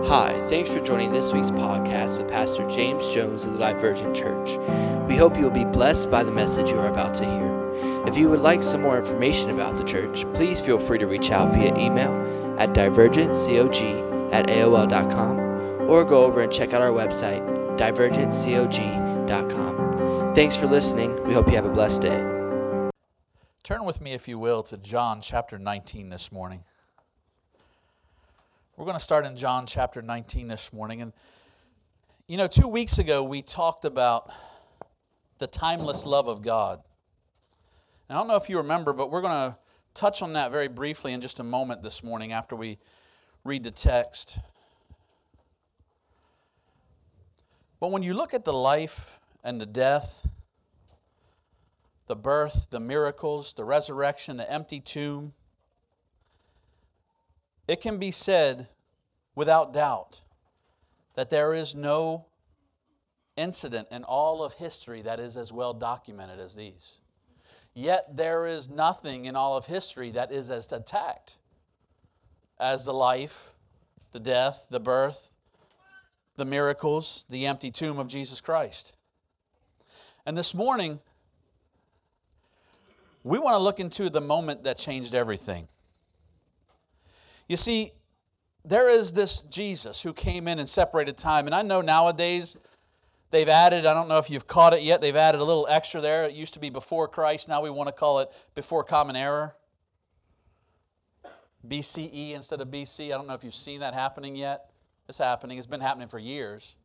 Hi, thanks for joining this week's podcast with Pastor James Jones of the Divergent Church. We hope you will be blessed by the message you are about to hear. If you would like some more information about the church, please feel free to reach out via email at divergentcog@aol.com or go over and check out our website, divergentcog.com. Thanks for listening. We hope you have a blessed day. Turn with me, if you will, to John chapter 19 this morning. We're going to start in John chapter 19 this morning. And, 2 weeks ago we talked about the timeless love of God. And I don't know if you remember, but we're going to touch on that very briefly in just a moment this morning after we read the text. But when you look at the life and the death, the birth, the miracles, the resurrection, the empty tomb, it can be said without doubt that there is no incident in all of history that is as well documented as these. Yet there is nothing in all of history that is as attacked as the life, the death, the birth, the miracles, the empty tomb of Jesus Christ. And this morning, we want to look into the moment that changed everything. You see, there is this Jesus who came in and separated time. And I know nowadays they've added, I don't know if you've caught it yet, they've added a little extra there. It used to be before Christ. Now we want to call it before Common Era. BCE instead of BC. I don't know if you've seen that happening yet. It's happening. It's been happening for years.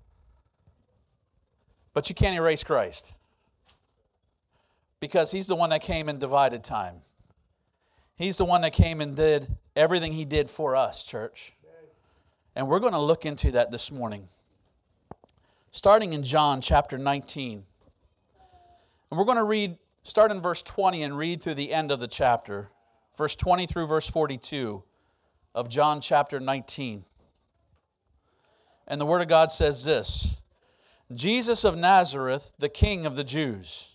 But you can't erase Christ, because He's the one that came and divided time. He's the one that came and did everything He did for us, church. And we're going to look into that this morning. Starting in John chapter 19. And we're going to start in verse 20 and read through the end of the chapter. Verse 20 through verse 42 of John chapter 19. And the Word of God says this: Jesus of Nazareth, the King of the Jews.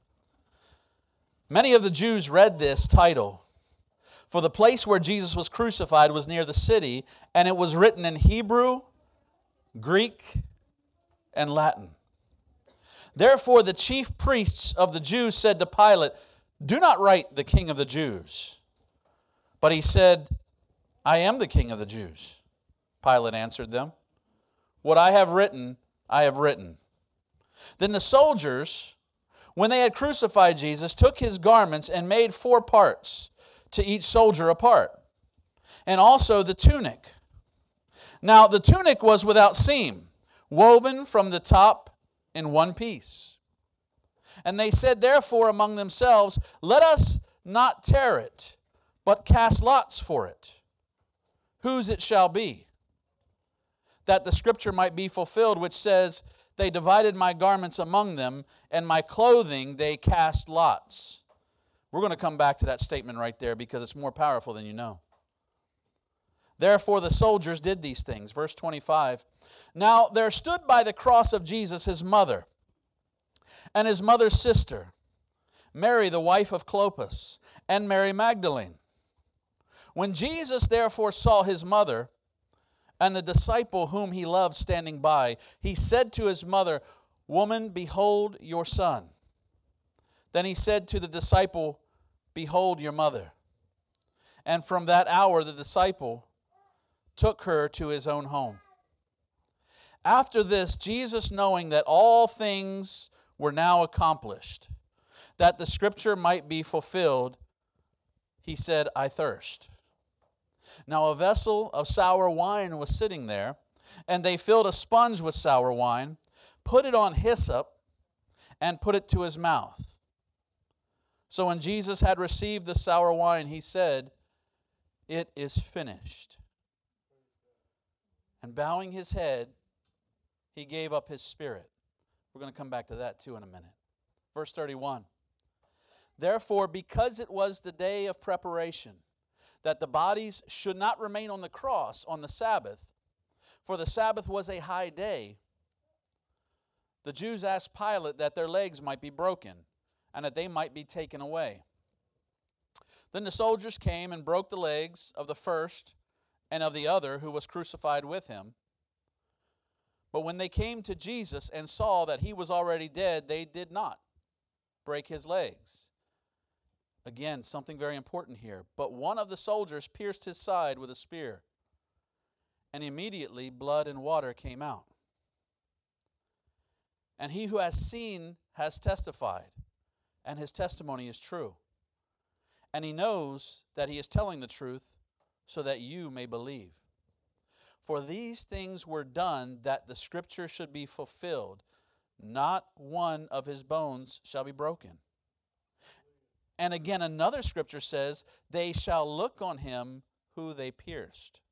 Many of the Jews read this title, for the place where Jesus was crucified was near the city, and it was written in Hebrew, Greek, and Latin. Therefore the chief priests of the Jews said to Pilate, "Do not write the King of the Jews." But he said, "I am the King of the Jews." Pilate answered them, "What I have written, I have written." Then the soldiers, when they had crucified Jesus, took His garments and made 4 parts, to each soldier a part, and also the tunic. Now the tunic was without seam, woven from the top in one piece. And they said therefore among themselves, "Let us not tear it, but cast lots for it, whose it shall be, that the scripture might be fulfilled, which says, They divided my garments among them, and my clothing they cast lots." We're going to come back to that statement right there because it's more powerful than you know. Therefore the soldiers did these things. Verse 25. Now there stood by the cross of Jesus His mother and His mother's sister, Mary the wife of Clopas, and Mary Magdalene. When Jesus therefore saw His mother and the disciple whom He loved standing by, He said to His mother, "Woman, behold your son." Then He said to the disciple, "Behold your mother." And from that hour the disciple took her to his own home. After this, Jesus, knowing that all things were now accomplished, that the scripture might be fulfilled, He said, "I thirst." Now a vessel of sour wine was sitting there, and they filled a sponge with sour wine, put it on hyssop, and put it to His mouth. So when Jesus had received the sour wine, He said, "It is finished." And bowing His head, He gave up His spirit. We're going to come back to that too in a minute. Verse 31. Therefore, because it was the day of preparation, that the bodies should not remain on the cross on the Sabbath, for the Sabbath was a high day, the Jews asked Pilate that their legs might be broken, and that they might be taken away. Then the soldiers came and broke the legs of the first and of the other who was crucified with him. But when they came to Jesus and saw that he was already dead, they did not break his legs. Again, something very important here. But one of the soldiers pierced his side with a spear, and immediately blood and water came out. And he who has seen has testified, and his testimony is true. And he knows that he is telling the truth, so that you may believe. For these things were done that the scripture should be fulfilled. Not one of his bones shall be broken. And again, another scripture says, they shall look on him who they pierced.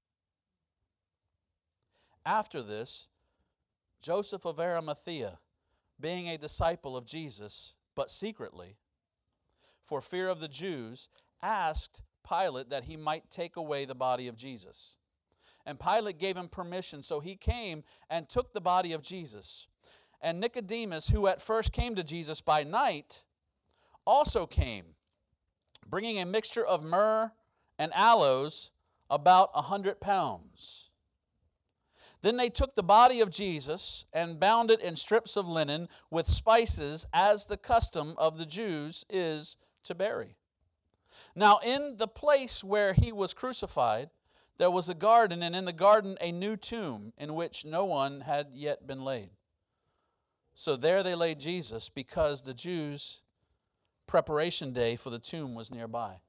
After this, Joseph of Arimathea, being a disciple of Jesus, but secretly, for fear of the Jews, asked Pilate that he might take away the body of Jesus. And Pilate gave him permission, so he came and took the body of Jesus. And Nicodemus, who at first came to Jesus by night, also came, bringing a mixture of myrrh and aloes, about 100 pounds. Then they took the body of Jesus and bound it in strips of linen with spices, as the custom of the Jews is to bury. Now in the place where he was crucified, there was a garden, and in the garden a new tomb in which no one had yet been laid. So there they laid Jesus, because the Jews' preparation day for the tomb was nearby.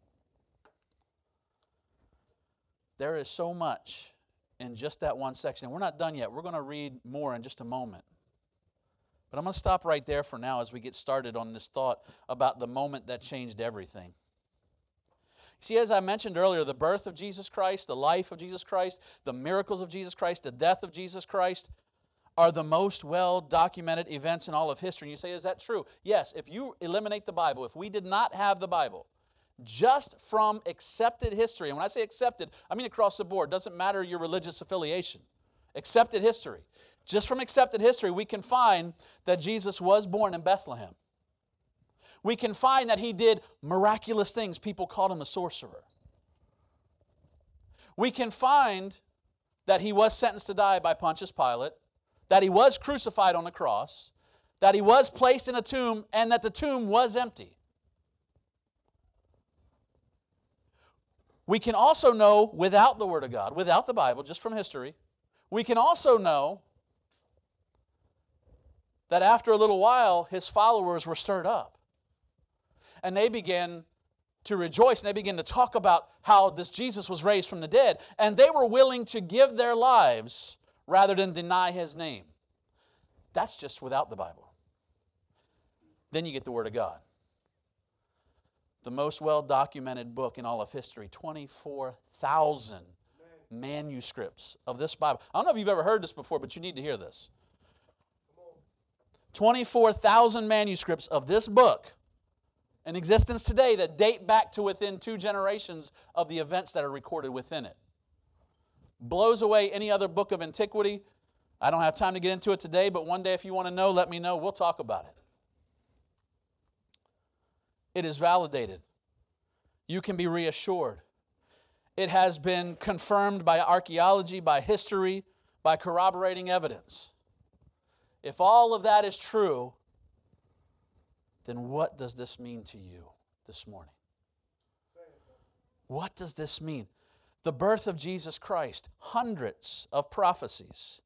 There is so much in just that one section. And we're not done yet. We're going to read more in just a moment. But I'm going to stop right there for now as we get started on this thought about the moment that changed everything. See, as I mentioned earlier, the birth of Jesus Christ, the life of Jesus Christ, the miracles of Jesus Christ, the death of Jesus Christ are the most well-documented events in all of history. And you say, is that true? Yes, if you eliminate the Bible, if we did not have the Bible, just from accepted history, and when I say accepted, I mean across the board, doesn't matter your religious affiliation, accepted history. Just from accepted history, we can find that Jesus was born in Bethlehem. We can find that he did miraculous things. People called him a sorcerer. We can find that he was sentenced to die by Pontius Pilate, that he was crucified on the cross, that he was placed in a tomb, and that the tomb was empty. We can also know, without the Word of God, without the Bible, just from history, we can also know that after a little while, his followers were stirred up. And they began to rejoice, and they began to talk about how this Jesus was raised from the dead. And they were willing to give their lives rather than deny his name. That's just without the Bible. Then you get the Word of God. The most well-documented book in all of history, 24,000 manuscripts of this Bible. I don't know if you've ever heard this before, but you need to hear this. 24,000 manuscripts of this book in existence today that date back to within 2 generations of the events that are recorded within it. Blows away any other book of antiquity. I don't have time to get into it today, but one day if you want to know, let me know. We'll talk about it. It is validated. You can be reassured. It has been confirmed by archaeology, by history, by corroborating evidence. If all of that is true, then what does this mean to you this morning? What does this mean? The birth of Jesus Christ, hundreds of prophecies.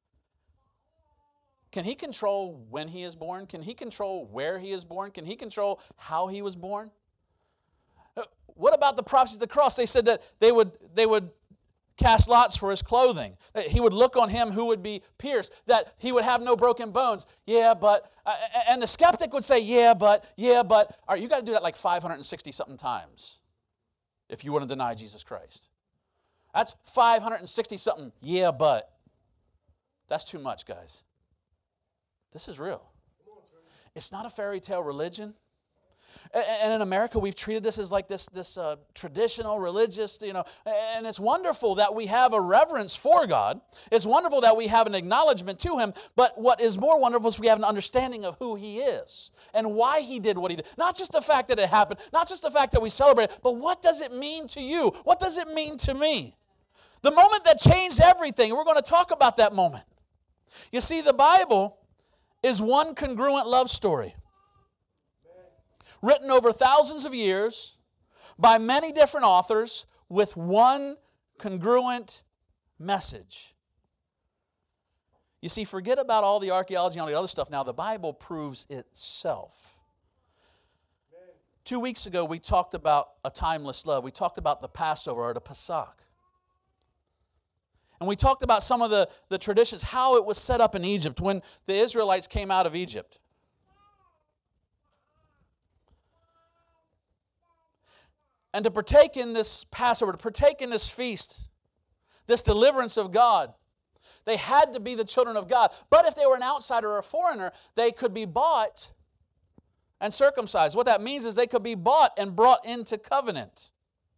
Can he control when he is born? Can he control where he is born? Can he control how he was born? What about the prophecies of the cross? They said that they would cast lots for his clothing. He would look on him who would be pierced, that he would have no broken bones. Yeah, but, and the skeptic would say, yeah, but. All right, you got to do that like 560-something times if you want to deny Jesus Christ. That's 560-something, yeah, but. That's too much, guys. This is real. It's not a fairy tale religion. And in America, we've treated this as like this traditional, religious, and it's wonderful that we have a reverence for God. It's wonderful that we have an acknowledgement to him, but what is more wonderful is we have an understanding of who he is and why he did what he did. Not just the fact that it happened, not just the fact that we celebrate it, but what does it mean to you? What does it mean to me? The moment that changed everything. We're going to talk about that moment. You see, the Bible is one congruent love story, written over thousands of years by many different authors with one congruent message. You see, forget about all the archaeology and all the other stuff now. The Bible proves itself. 2 weeks ago, we talked about a timeless love. We talked about the Passover, or the Pesach. And we talked about some of the traditions, how it was set up in Egypt when the Israelites came out of Egypt. And to partake in this Passover, to partake in this feast, this deliverance of God, they had to be the children of God. But if they were an outsider or a foreigner, they could be bought and circumcised. What that means is they could be bought and brought into covenant.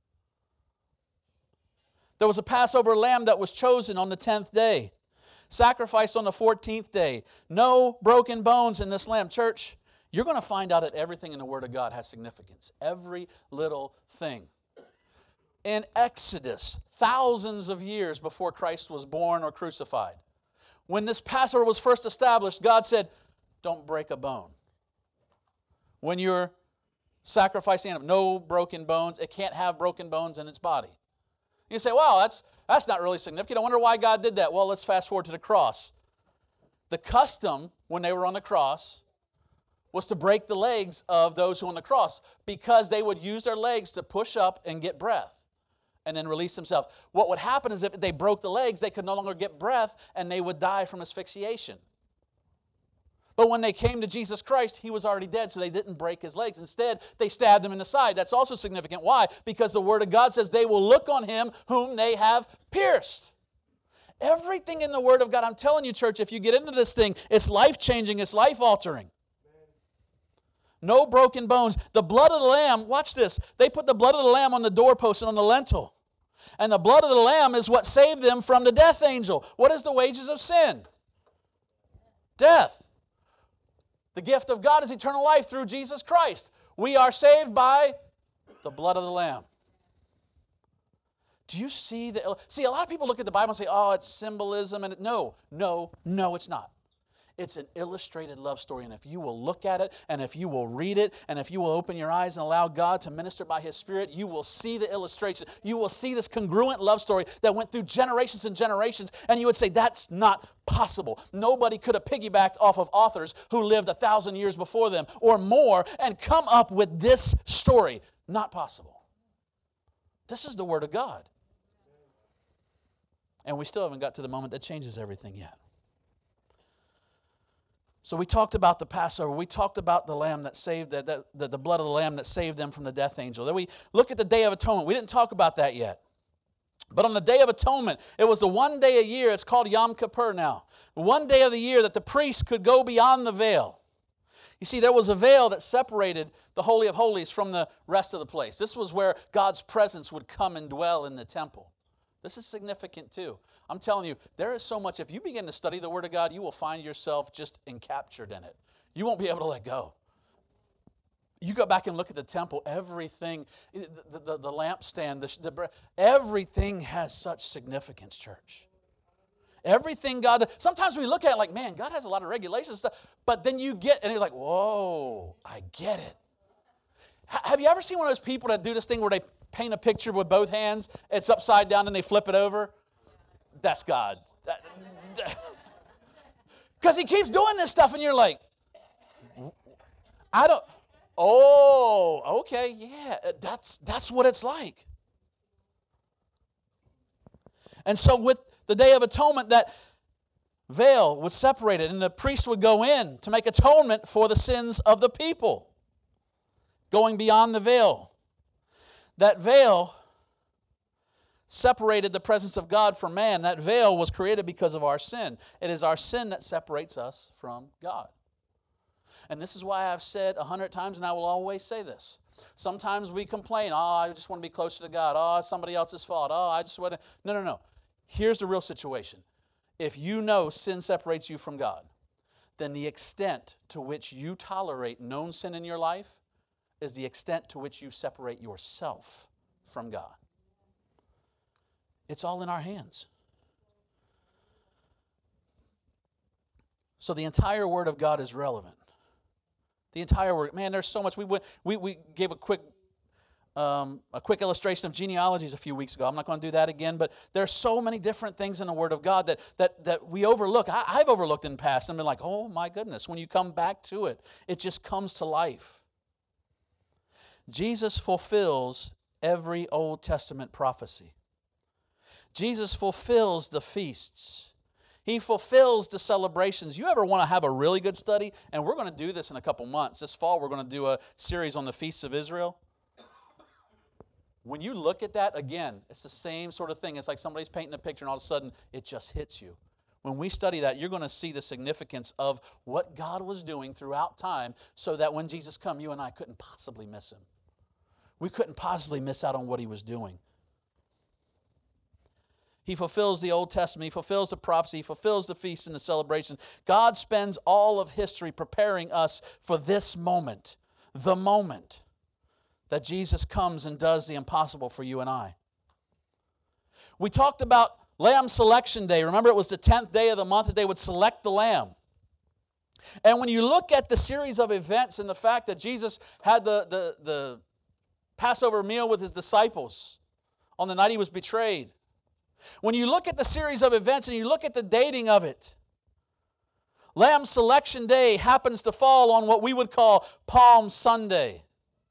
There was a Passover lamb that was chosen on the 10th day, sacrificed on the 14th day. No broken bones in this lamb. Church, you're going to find out that everything in the Word of God has significance. Every little thing. In Exodus, thousands of years before Christ was born or crucified, when this Passover was first established, God said, don't break a bone. When you're sacrificing animal, no broken bones. It can't have broken bones in its body. You say, wow, that's not really significant. I wonder why God did that. Well, let's fast forward to the cross. The custom when they were on the cross was to break the legs of those who were on the cross because they would use their legs to push up and get breath and then release themselves. What would happen is if they broke the legs, they could no longer get breath and they would die from asphyxiation. But when they came to Jesus Christ, He was already dead, so they didn't break His legs. Instead, they stabbed Him in the side. That's also significant. Why? Because the Word of God says they will look on Him whom they have pierced. Everything in the Word of God, I'm telling you, church, if you get into this thing, it's life-changing, it's life-altering. No broken bones. The blood of the lamb, watch this. They put the blood of the lamb on the doorpost and on the lintel. And the blood of the lamb is what saved them from the death angel. What is the wages of sin? Death. The gift of God is eternal life through Jesus Christ. We are saved by the blood of the Lamb. Do you see a lot of people look at the Bible and say, oh, it's symbolism. And no, it's not. It's an illustrated love story. And if you will look at it, and if you will read it, and if you will open your eyes and allow God to minister by His Spirit, you will see the illustration. You will see this congruent love story that went through generations and generations. And you would say, that's not possible. Nobody could have piggybacked off of authors who lived 1,000 years before them or more and come up with this story. Not possible. This is the Word of God. And we still haven't got to the moment that changes everything yet. So we talked about the Passover. We talked about the lamb that saved, the blood of the lamb that saved them from the death angel. Then we look at the Day of Atonement. We didn't talk about that yet. But on the Day of Atonement, it was the one day a year. It's called Yom Kippur now. One day of the year that the priest could go beyond the veil. You see, there was a veil that separated the Holy of Holies from the rest of the place. This was where God's presence would come and dwell in the temple. This is significant too. I'm telling you, there is so much. If you begin to study the Word of God, you will find yourself just encaptured in it. You won't be able to let go. You go back and look at the temple, everything, the lampstand, everything has such significance, church. Everything God, sometimes we look at it like, man, God has a lot of regulations and stuff, but then you get, and you're like, whoa, I get it. Have you ever seen one of those people that do this thing where they paint a picture with both hands, it's upside down and they flip it over? That's God. Because He keeps doing this stuff and you're like, okay, yeah, that's what it's like. And so with the Day of Atonement, that veil was separated and the priest would go in to make atonement for the sins of the people, going beyond the veil. That veil separated the presence of God from man. That veil was created because of our sin. It is our sin that separates us from God. And this is why I've said 100 times, and I will always say this. Sometimes we complain, I just want to be closer to God. It's somebody else's fault. I just want to... No. Here's the real situation. If you know sin separates you from God, then the extent to which you tolerate known sin in your life is the extent to which you separate yourself from God. It's all in our hands. So the entire Word of God is relevant. The entire Word. Man, there's so much. We gave a quick illustration of genealogies a few weeks ago. I'm not going to do that again, but there's so many different things in the Word of God that we overlook. I've overlooked in the past and been like, oh my goodness. When you come back to it, it just comes to life. Jesus fulfills every Old Testament prophecy. Jesus fulfills the feasts. He fulfills the celebrations. You ever want to have a really good study? And we're going to do this in a couple months. This fall, we're going to do a series on the feasts of Israel. When you look at that, again, it's the same sort of thing. It's like somebody's painting a picture and all of a sudden it just hits you. When we study that, you're going to see the significance of what God was doing throughout time so that when Jesus come, you and I couldn't possibly miss him. We couldn't possibly miss out on what he was doing. He fulfills the Old Testament. He fulfills the prophecy. He fulfills the feast and the celebration. God spends all of history preparing us for this moment, the moment that Jesus comes and does the impossible for you and I. We talked about Lamb Selection Day. Remember, it was the 10th day of the month that they would select the lamb. And when you look at the series of events and the fact that Jesus had the Passover meal with his disciples on the night he was betrayed, when you look at the series of events and you look at the dating of it, Lamb Selection Day happens to fall on what we would call Palm Sunday.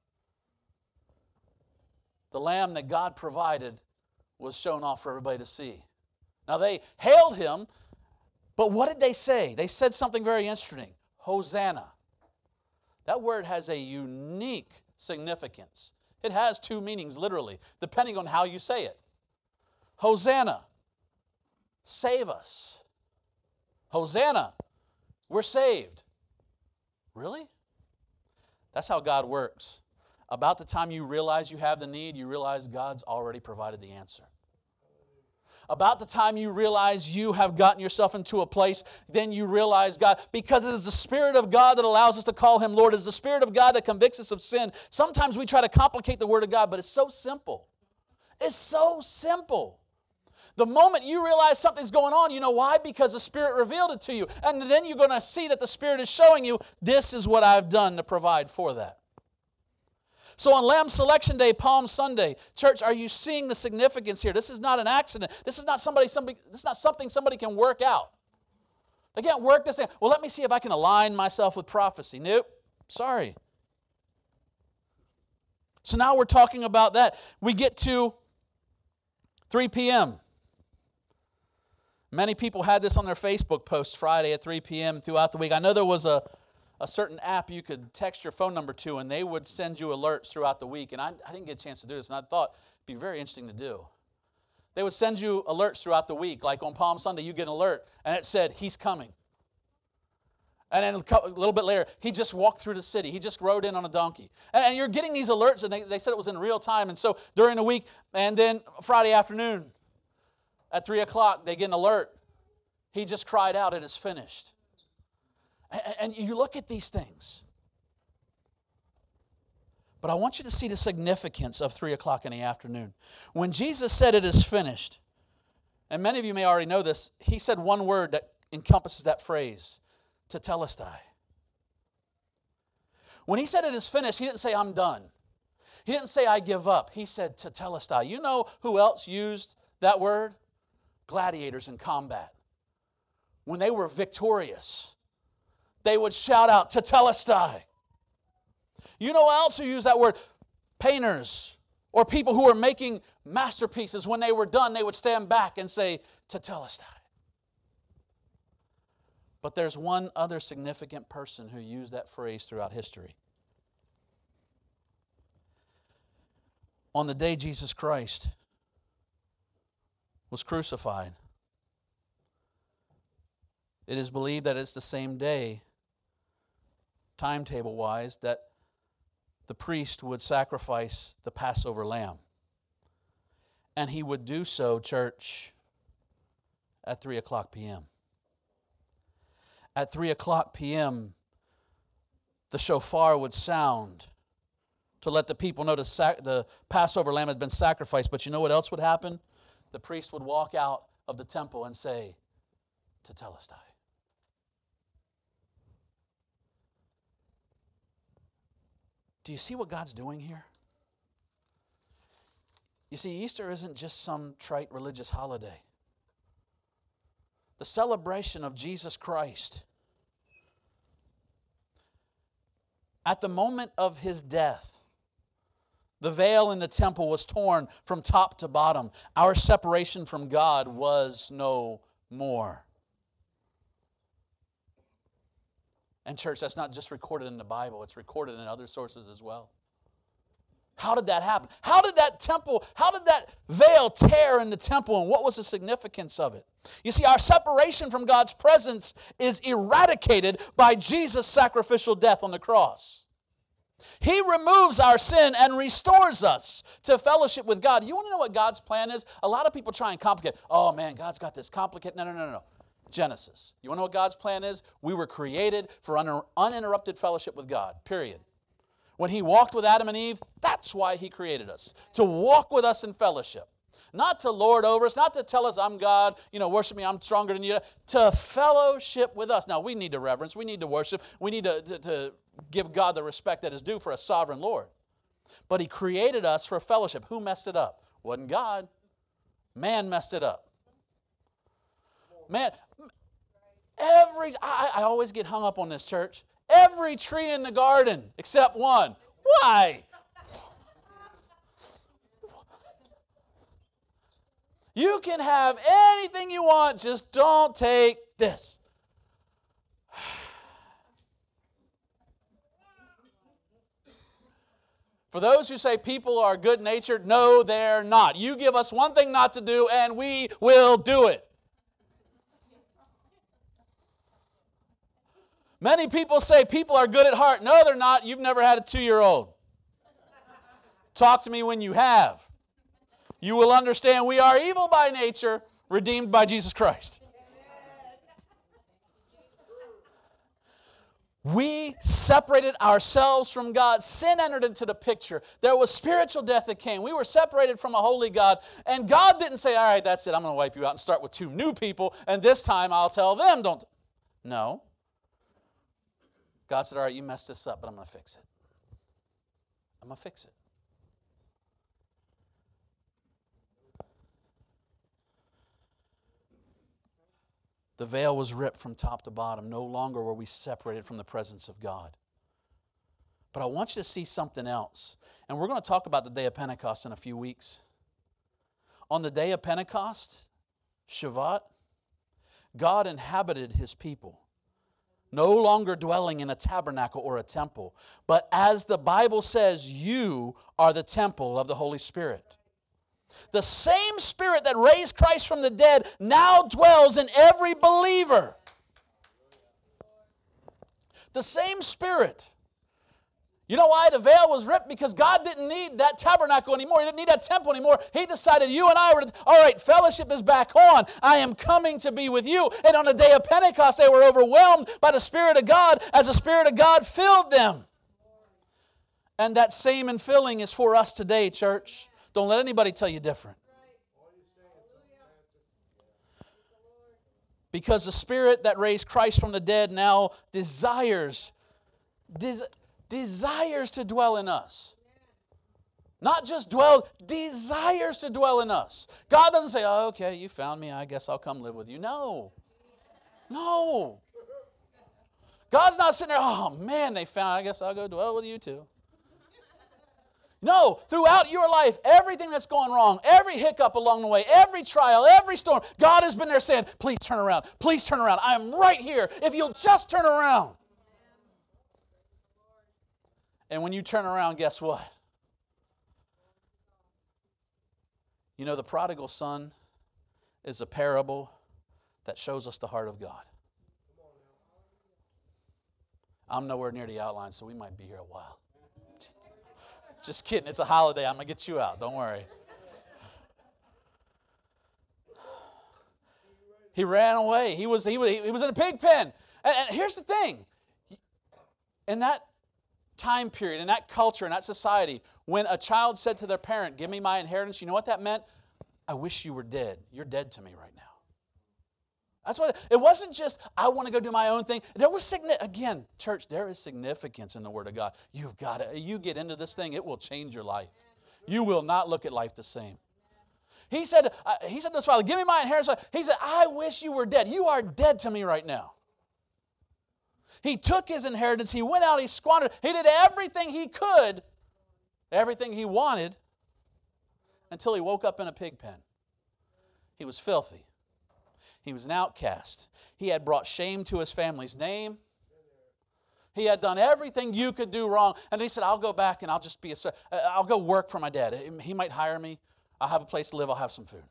The lamb that God provided was shown off for everybody to see. Now they hailed him, but what did they say? They said something very interesting. Hosanna. That word has a unique significance. It has two meanings, literally, depending on how you say it. Hosanna, save us. Hosanna, we're saved. Really? That's how God works. About the time you realize you have the need, you realize God's already provided the answer. About the time you realize you have gotten yourself into a place, then you realize God, because it is the Spirit of God that allows us to call him Lord. It is the Spirit of God that convicts us of sin. Sometimes we try to complicate the Word of God, but it's so simple. It's so simple. The moment you realize something's going on, you know why? Because the Spirit revealed it to you. And then you're going to see that the Spirit is showing you, this is what I've done to provide for that. So on Lamb Selection Day, Palm Sunday, church, are you seeing the significance here? This is not an accident. This is not something somebody can work out. They can't work this thing. Well, let me see if I can align myself with prophecy. Nope. Sorry. So now we're talking about that. We get to 3 p.m. Many people had this on their Facebook post Friday at 3 p.m. throughout the week. I know there was a certain app you could text your phone number to, and they would send you alerts throughout the week. And I didn't get a chance to do this, and I thought it'd be very interesting to do. They would send you alerts throughout the week. Like on Palm Sunday, you get an alert, and it said, he's coming. And then a little bit later, he just walked through the city. He just rode in on a donkey. And you're getting these alerts, and they said it was in real time. And so during the week, and then Friday afternoon, at 3 o'clock, they get an alert. He just cried out, it is finished. And you look at these things. But I want you to see the significance of 3 o'clock in the afternoon. When Jesus said it is finished, and many of you may already know this, he said one word that encompasses that phrase, tetelestai. When he said it is finished, he didn't say I'm done. He didn't say I give up. He said tetelestai. You know who else used that word? Gladiators in combat. When they were victorious, they would shout out tetelestai. You know who else who used that word? Painters or people who were making masterpieces. When they were done, they would stand back and say tetelestai. But there's one other significant person who used that phrase throughout history. On the day Jesus Christ was crucified, it is believed that it's the same day, timetable-wise, that the priest would sacrifice the Passover lamb. And he would do so, church, at 3 o'clock p.m. At 3 o'clock p.m., the shofar would sound to let the people know the Passover lamb had been sacrificed. But you know what else would happen? the priest would walk out of the temple and say, Tetelestai. Do you see what God's doing here? You see, Easter isn't just some trite religious holiday. The celebration of Jesus Christ. At the moment of his death, the veil in the temple was torn from top to bottom. Our separation from God was no more. And church, that's not just recorded in the Bible, it's recorded in other sources as well. How did that happen? How did that veil tear in the temple, and what was the significance of it? You see, our separation from God's presence is eradicated by Jesus' sacrificial death on the cross. He removes our sin and restores us to fellowship with God. You want to know what God's plan is? A lot of people try and complicate. Oh man, God's got this complicated. No. Genesis. You want to know what God's plan is? We were created for uninterrupted fellowship with God, period. When He walked with Adam and Eve, that's why He created us, to walk with us in fellowship. Not to lord over us, not to tell us I'm God, worship me, I'm stronger than you, to fellowship with us. Now, we need to reverence, we need to worship, we need to give God the respect that is due for a sovereign Lord. But He created us for fellowship. Who messed it up? Wasn't God. Man messed it up. Man, I always get hung up on this, church. Every tree in the garden except one. Why? You can have anything you want, just don't take this. For those who say people are good-natured, no, they're not. You give us one thing not to do, and we will do it. Many people say people are good at heart. No, they're not. You've never had a 2-year-old. Talk to me when you have. You will understand we are evil by nature, redeemed by Jesus Christ. We separated ourselves from God. Sin entered into the picture. There was spiritual death that came. We were separated from a holy God. And God didn't say, all right, that's it. I'm going to wipe you out and start with 2 new people. And this time I'll tell them, don't. No. God said, all right, you messed this up, but I'm going to fix it. I'm going to fix it. The veil was ripped from top to bottom. No longer were we separated from the presence of God. But I want you to see something else. And we're going to talk about the day of Pentecost in a few weeks. On the day of Pentecost, Shavuot, God inhabited His people. No longer dwelling in a tabernacle or a temple. But as the Bible says, you are the temple of the Holy Spirit. The same Spirit that raised Christ from the dead now dwells in every believer. The same Spirit. You know why the veil was ripped? Because God didn't need that tabernacle anymore. He didn't need that temple anymore. He decided you and I were, all right, fellowship is back on. I am coming to be with you. And on the day of Pentecost, they were overwhelmed by the Spirit of God as the Spirit of God filled them. And that same infilling is for us today, church. Don't let anybody tell you different. Because the Spirit that raised Christ from the dead now desires to dwell in us. Not just dwell, desires to dwell in us. God doesn't say, oh, okay, you found me, I guess I'll come live with you. No. God's not sitting there, oh man, they found, I guess I'll go dwell with you too. No, throughout your life, everything that's going wrong, every hiccup along the way, every trial, every storm, God has been there saying, please turn around, please turn around. I'm right here if you'll just turn around. And when you turn around, guess what? You know, the prodigal son is a parable that shows us the heart of God. I'm nowhere near the outline, so we might be here a while. Just kidding. It's a holiday. I'm going to get you out. Don't worry. He ran away. He was in a pig pen. And here's the thing. In that time period, in that culture, in that society, when a child said to their parent, give me my inheritance, you know what that meant? I wish you were dead. You're dead to me right now. That's what it wasn't just, I want to go do my own thing. There was again, church, there is significance in the Word of God. You've got to, you get into this thing, it will change your life. You will not look at life the same. He said to his father, give me my inheritance. He said, I wish you were dead. You are dead to me right now. He took his inheritance, he went out, he squandered, he did everything he could, everything he wanted, until he woke up in a pig pen. He was filthy. He was an outcast. He had brought shame to his family's name. He had done everything you could do wrong. And he said, I'll go back and I'll go work for my dad. He might hire me. I'll have a place to live. I'll have some food.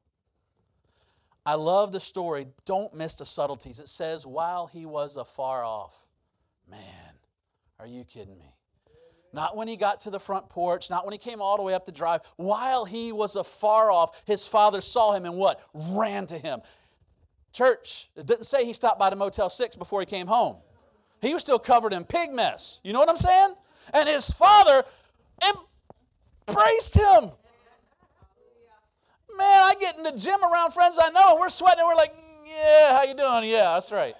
I love the story. Don't miss the subtleties. It says, while he was afar off. Man, are you kidding me? Not when he got to the front porch, not when he came all the way up the drive. While he was afar off, his father saw him and what? Ran to him. Church, it didn't say he stopped by the Motel 6 before he came home. He was still covered in pig mess. You know what I'm saying? And his father embraced him. Man, I get in the gym around friends I know, and we're sweating, and we're like, yeah, how you doing? Yeah, that's right.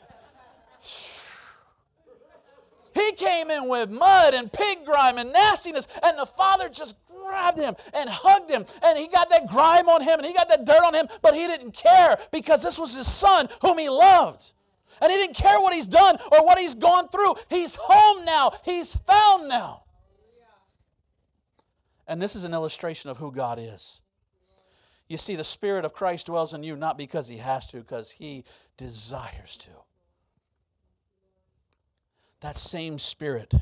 He came in with mud and pig grime and nastiness, and the father just grabbed him and hugged him, and he got that grime on him, and he got that dirt on him, but he didn't care because this was his son whom he loved. And he didn't care what he's done or what he's gone through. He's home now. He's found now. And this is an illustration of who God is. You see, the Spirit of Christ dwells in you not because He has to, because He desires to. That same Spirit.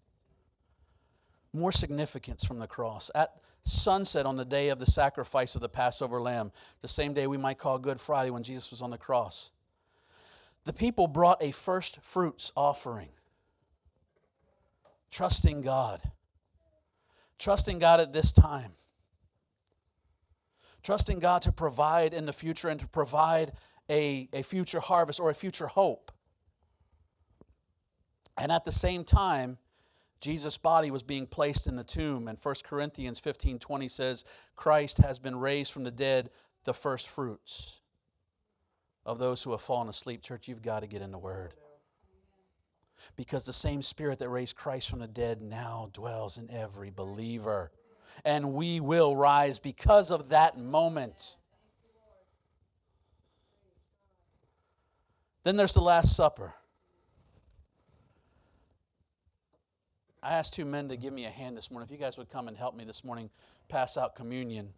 More significance from the cross. At sunset on the day of the sacrifice of the Passover lamb, the same day we might call Good Friday when Jesus was on the cross, the people brought a first fruits offering. Trusting God. Trusting God at this time. Trusting God to provide in the future and to provide a future harvest or a future hope. And at the same time, Jesus' body was being placed in the tomb. And 1 Corinthians 15:20 says, Christ has been raised from the dead, the first fruits of those who have fallen asleep. Church, you've got to get in the Word. Because the same Spirit that raised Christ from the dead now dwells in every believer. And we will rise because of that moment. Then there's the Last Supper. I asked two men to give me a hand this morning. If you guys would come and help me this morning pass out communion.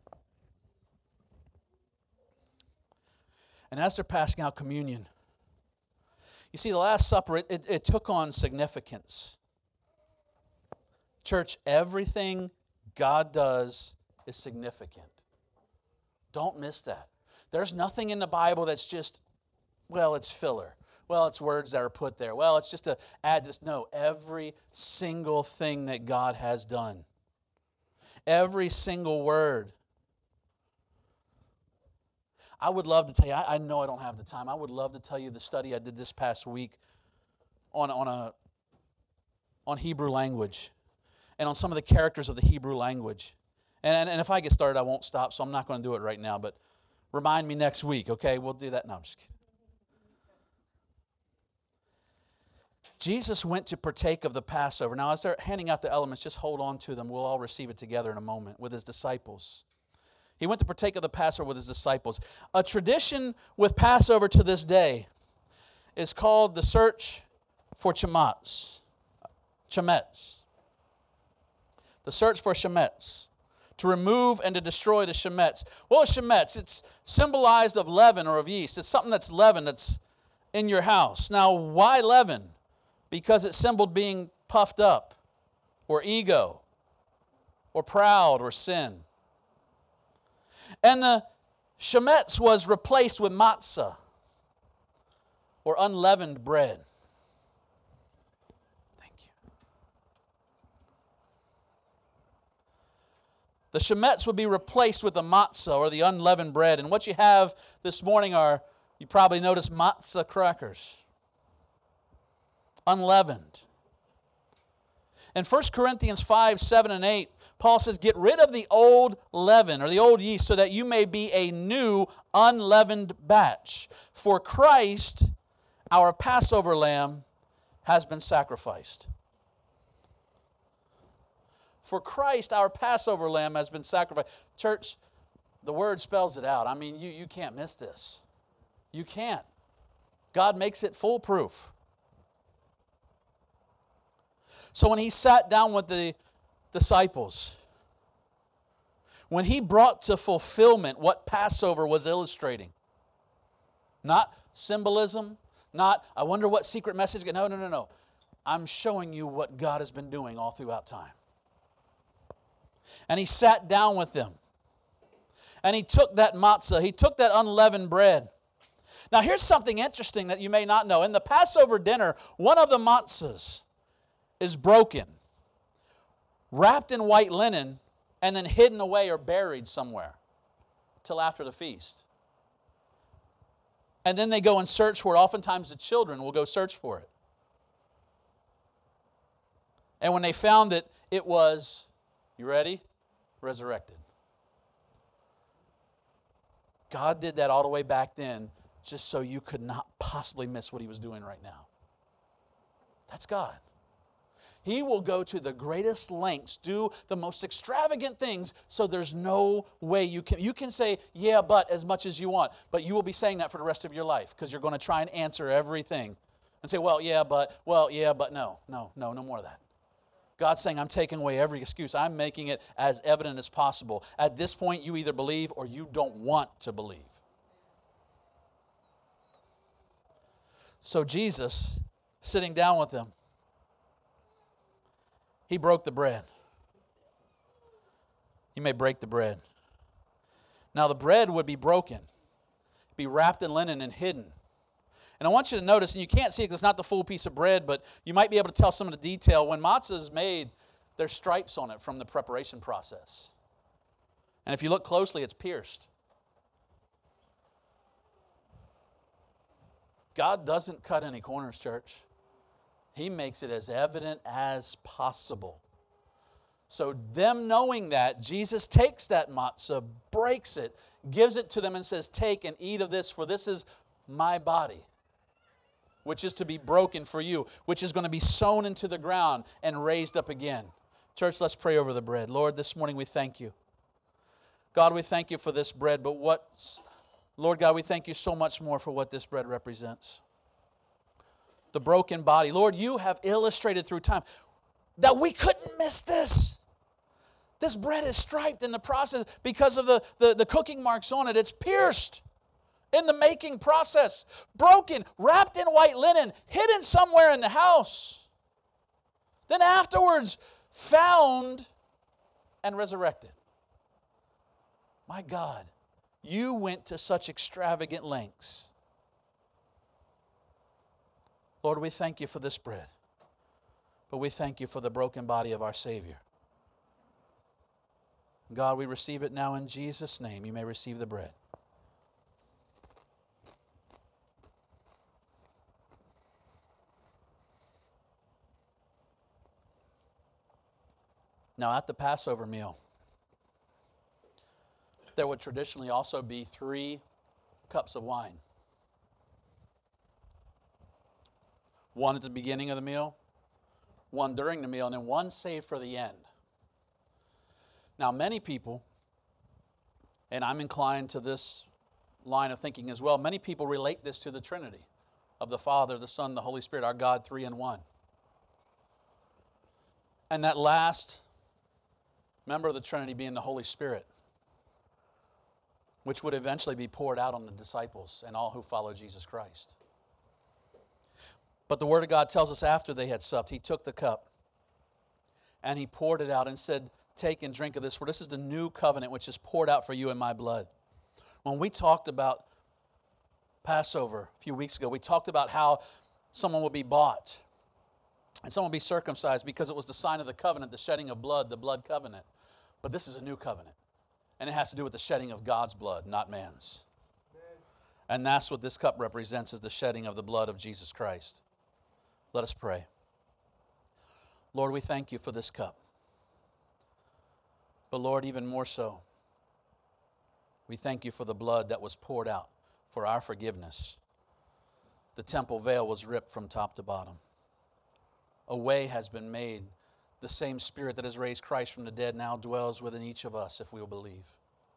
And as they're passing out communion, you see, the Last Supper, it took on significance. Church, everything God does is significant. Don't miss that. There's nothing in the Bible that's just, well, it's filler. Well, it's words that are put there. Well, it's just to add this. No, every single thing that God has done. Every single word. I would love to tell you, I know I don't have the time. I would love to tell you the study I did this past week on Hebrew language and on some of the characters of the Hebrew language. And if I get started, I won't stop, so I'm not going to do it right now. But remind me next week, okay? We'll do that. No, I'm just kidding. Jesus went to partake of the Passover. Now, as they're handing out the elements, just hold on to them. We'll all receive it together in a moment with His disciples. He went to partake of the Passover with His disciples. A tradition with Passover to this day is called the search for chametz. Chametz. The search for chametz. To remove and to destroy the chametz. What is chametz? It's symbolized of leaven or of yeast. It's something that's leaven that's in your house. Now, why leaven? Because it symboled being puffed up or ego or proud or sin. And the chametz was replaced with matzah, or unleavened bread. Thank you. The chametz would be replaced with the matzah, or the unleavened bread. And what you have this morning are, you probably noticed, matzah crackers. Unleavened. In 1 Corinthians 5, 7, and 8, Paul says, get rid of the old leaven or the old yeast so that you may be a new unleavened batch. For Christ, our Passover lamb, has been sacrificed. For Christ, our Passover lamb, has been sacrificed. Church, the word spells it out. I mean, you can't miss this. You can't. God makes it foolproof. So when he sat down with the disciples, when he brought to fulfillment what Passover was illustrating, not symbolism, not, I wonder what secret message. No. I'm showing you what God has been doing all throughout time. And he sat down with them. And he took that matzah, he took that unleavened bread. Now here's something interesting that you may not know. In the Passover dinner, one of the matzahs is broken, wrapped in white linen, and then hidden away or buried somewhere till after the feast. And then they go and search for it. Oftentimes the children will go search for it. And when they found it, it was, you ready? Resurrected. God did that all the way back then just so you could not possibly miss what he was doing right now. That's God. He will go to the greatest lengths, do the most extravagant things, so there's no way you can say, yeah, but as much as you want, but you will be saying that for the rest of your life because you're going to try and answer everything and say, well, yeah, but no more of that. God's saying, I'm taking away every excuse. I'm making it as evident as possible. At this point, you either believe or you don't want to believe. So Jesus, sitting down with them, he broke the bread. You may break the bread. Now the bread would be broken, be wrapped in linen and hidden. And I want you to notice, and you can't see it because it's not the full piece of bread, but you might be able to tell some of the detail. When matzah is made, there's stripes on it from the preparation process. And if you look closely, it's pierced. God doesn't cut any corners, church. He makes it as evident as possible. So them knowing that, Jesus takes that matzah, breaks it, gives it to them and says, take and eat of this, for this is my body, which is to be broken for you, which is going to be sown into the ground and raised up again. Church, let's pray over the bread. Lord, this morning we thank you. God, we thank you for this bread, but Lord God, we thank you so much more for what this bread represents. The broken body. Lord, you have illustrated through time that we couldn't miss this. This bread is striped in the process because of the cooking marks on it. It's pierced in the making process, broken, wrapped in white linen, hidden somewhere in the house. Then afterwards, found and resurrected. My God, you went to such extravagant lengths. Lord, we thank you for this bread, but we thank you for the broken body of our Savior. God, we receive it now in Jesus' name. You may receive the bread. Now, at the Passover meal, there would traditionally also be 3 cups of wine. One at the beginning of the meal, one during the meal, and then one saved for the end. Now, many people, and I'm inclined to this line of thinking as well, many people relate this to the Trinity of the Father, the Son, the Holy Spirit, our God, 3 in 1. And that last member of the Trinity being the Holy Spirit, which would eventually be poured out on the disciples and all who follow Jesus Christ. But the Word of God tells us after they had supped, he took the cup and he poured it out and said, take and drink of this, for this is the new covenant which is poured out for you in my blood. When we talked about Passover a few weeks ago, we talked about how someone would be bought and someone would be circumcised because it was the sign of the covenant, the shedding of blood, the blood covenant. But this is a new covenant, and it has to do with the shedding of God's blood, not man's. And that's what this cup represents, is the shedding of the blood of Jesus Christ. Let us pray. Lord, we thank you for this cup. But Lord, even more so, we thank you for the blood that was poured out for our forgiveness. The temple veil was ripped from top to bottom. A way has been made. The same Spirit that has raised Christ from the dead now dwells within each of us if we will believe.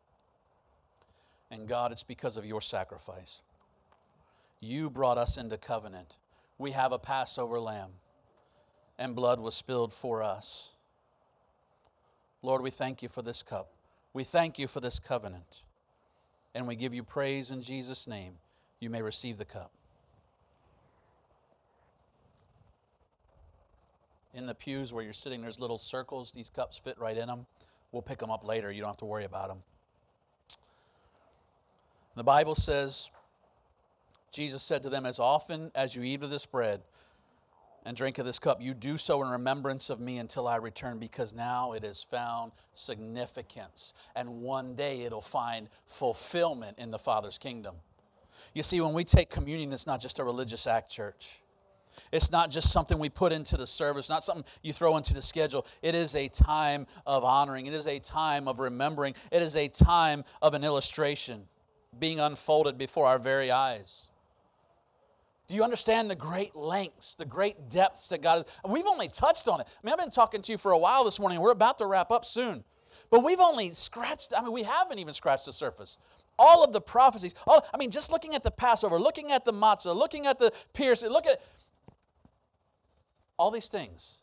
And God, it's because of your sacrifice. You brought us into covenant. We have a Passover lamb, and blood was spilled for us. Lord, we thank you for this cup. We thank you for this covenant. And we give you praise in Jesus' name. You may receive the cup. In the pews where you're sitting, there's little circles. These cups fit right in them. We'll pick them up later. You don't have to worry about them. The Bible says, Jesus said to them, as often as you eat of this bread and drink of this cup, you do so in remembrance of me until I return, because now it has found significance. And one day it'll find fulfillment in the Father's kingdom. You see, when we take communion, it's not just a religious act, church. It's not just something we put into the service, not something you throw into the schedule. It is a time of honoring. It is a time of remembering. It is a time of an illustration being unfolded before our very eyes. Do you understand the great lengths, the great depths that God has? We've only touched on it. I mean, I've been talking to you for a while this morning. We're about to wrap up soon. But we've only we haven't even scratched the surface. All of the prophecies, just looking at the Passover, looking at the matzah, looking at the piercing, look at all these things.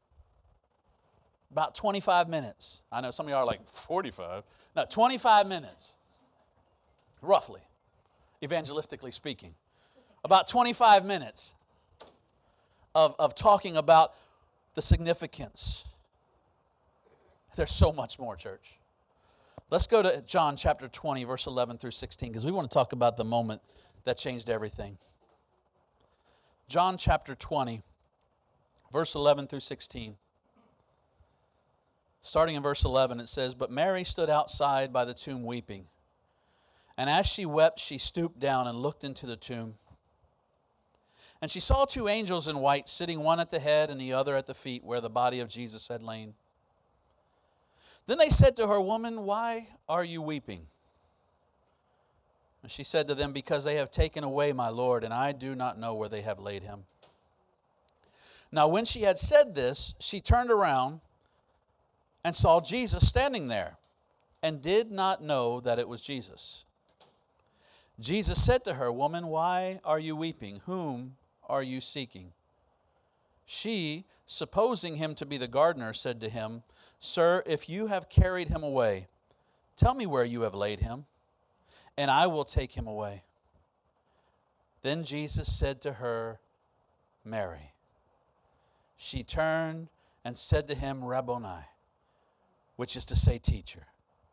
About 25 minutes. I know some of you are like, 45? No, 25 minutes. Roughly, evangelistically speaking. About 25 minutes of talking about the significance. There's so much more, church. Let's go to John chapter 20, verse 11 through 16, because we want to talk about the moment that changed everything. John chapter 20, verse 11 through 16. Starting in verse 11, it says, "But Mary stood outside by the tomb weeping. And as she wept, she stooped down and looked into the tomb. And she saw two angels in white, sitting one at the head and the other at the feet, where the body of Jesus had lain. Then they said to her, 'Woman, why are you weeping?' And she said to them, 'Because they have taken away my Lord, and I do not know where they have laid him.' Now when she had said this, she turned around and saw Jesus standing there, and did not know that it was Jesus. Jesus said to her, 'Woman, why are you weeping? Whom are you seeking?' She, supposing him to be the gardener, said to him, 'Sir, if you have carried him away, tell me where you have laid him, and I will take him away.' Then Jesus said to her, 'Mary.' She turned and said to him, 'Rabboni,' which is to say, teacher."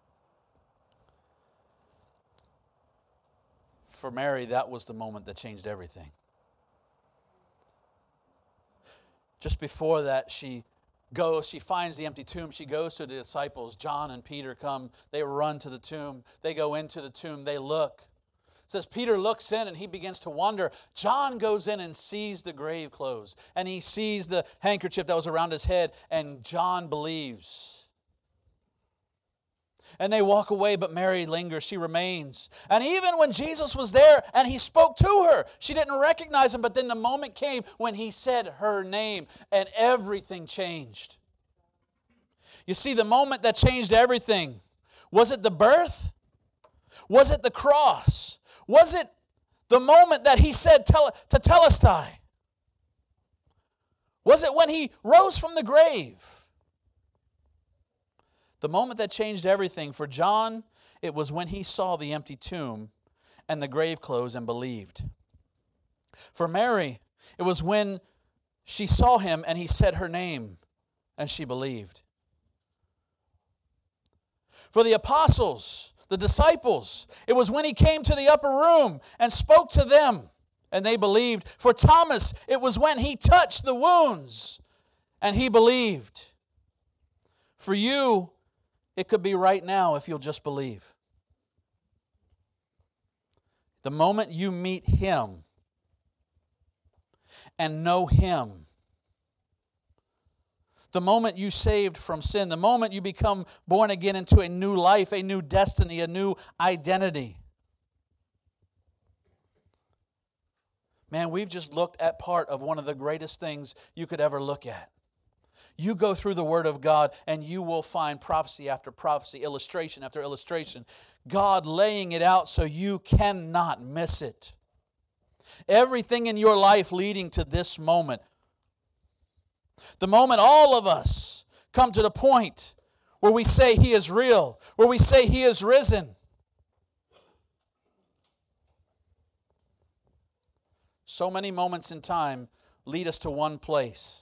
For Mary, that was the moment that changed everything. Just before that, she finds the empty tomb. She goes to the disciples. John and Peter come. They run to the tomb. They go into the tomb. They look. It says Peter looks in and he begins to wonder. John goes in and sees the grave clothes. And he sees the handkerchief that was around his head. And John believes. And they walk away, but Mary lingers. She remains. And even when Jesus was there and he spoke to her, she didn't recognize him. But then the moment came when he said her name, and everything changed. You see, the moment that changed everything, was it the birth? Was it the cross? Was it the moment that he said Tetelestai? Was it when he rose from the grave? The moment that changed everything for John, it was when he saw the empty tomb and the grave clothes and believed. For Mary, it was when she saw him and he said her name and she believed. For the apostles, the disciples, it was when he came to the upper room and spoke to them and they believed. For Thomas, it was when he touched the wounds and he believed. For you, it could be right now if you'll just believe. The moment you meet him and know him, The moment you saved from sin, the moment you become born again into a new life, a new destiny, a new identity. Man, we've just looked at part of one of the greatest things you could ever look at. You go through the Word of God and you will find prophecy after prophecy, illustration after illustration. God laying it out so you cannot miss it. Everything in your life leading to this moment. The moment all of us come to the point where we say He is real, where we say He is risen. So many moments in time lead us to one place.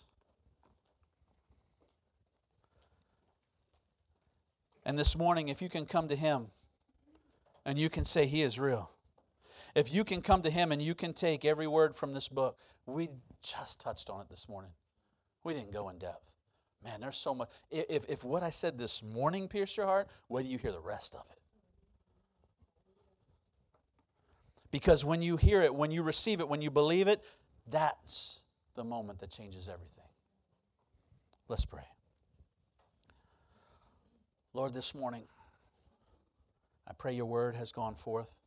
And this morning, if you can come to Him and you can say He is real, if you can come to Him and you can take every word from this book, we just touched on it this morning. We didn't go in depth. Man, there's so much. If what I said this morning pierced your heart, wait till you hear the rest of it. Because when you hear it, when you receive it, when you believe it, that's the moment that changes everything. Let's pray. Lord, this morning, I pray your word has gone forth.